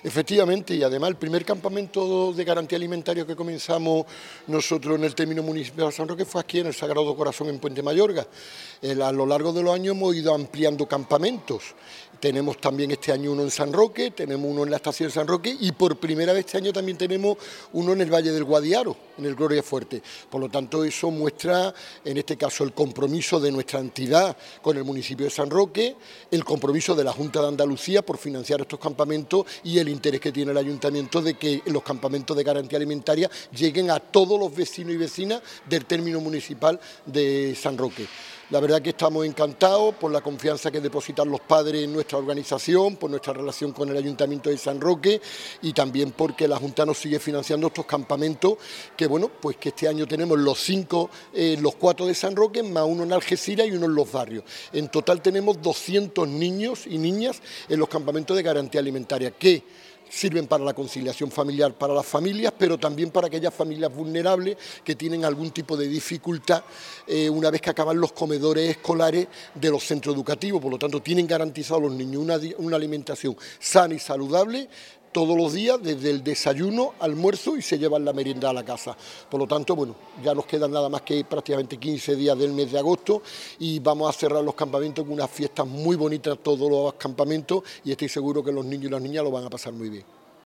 Efectivamente, y además el primer campamento de garantía alimentaria que comenzamos nosotros en el término municipal de San Roque fue aquí en el Sagrado Corazón en Puente Mayorga. A lo largo de los años hemos ido ampliando campamentos. Tenemos también este año uno en San Roque, tenemos uno en la estación de San Roque y por primera vez este año también tenemos uno en el Valle del Guadiaro, en el Gloria Fuerte. Por lo tanto, eso muestra, en este caso, el compromiso de nuestra entidad con el municipio de San Roque, el compromiso de la Junta de Andalucía por financiar estos campamentos y el interés que tiene el ayuntamiento de que los campamentos de garantía alimentaria lleguen a todos los vecinos y vecinas del término municipal de San Roque. La verdad que estamos encantados por la confianza que depositan los padres en nuestra organización, por nuestra relación con el Ayuntamiento de San Roque y también porque la Junta nos sigue financiando estos campamentos que, bueno, pues que este año tenemos los 4 de San Roque, más uno en Algeciras y uno en Los Barrios. En total tenemos 200 niños y niñas en los campamentos de garantía alimentaria que sirven para la conciliación familiar para las familias, pero también para aquellas familias vulnerables que tienen algún tipo de dificultad una vez que acaban los comedores escolares de los centros educativos. Por lo tanto, tienen garantizado a los niños una alimentación sana y saludable todos los días, desde el desayuno, almuerzo y se llevan la merienda a la casa. Por lo tanto, bueno, ya nos quedan nada más que prácticamente 15 días del mes de agosto y vamos a cerrar los campamentos con unas fiestas muy bonitas, todos los campamentos, y estoy seguro que los niños y las niñas lo van a pasar muy bien.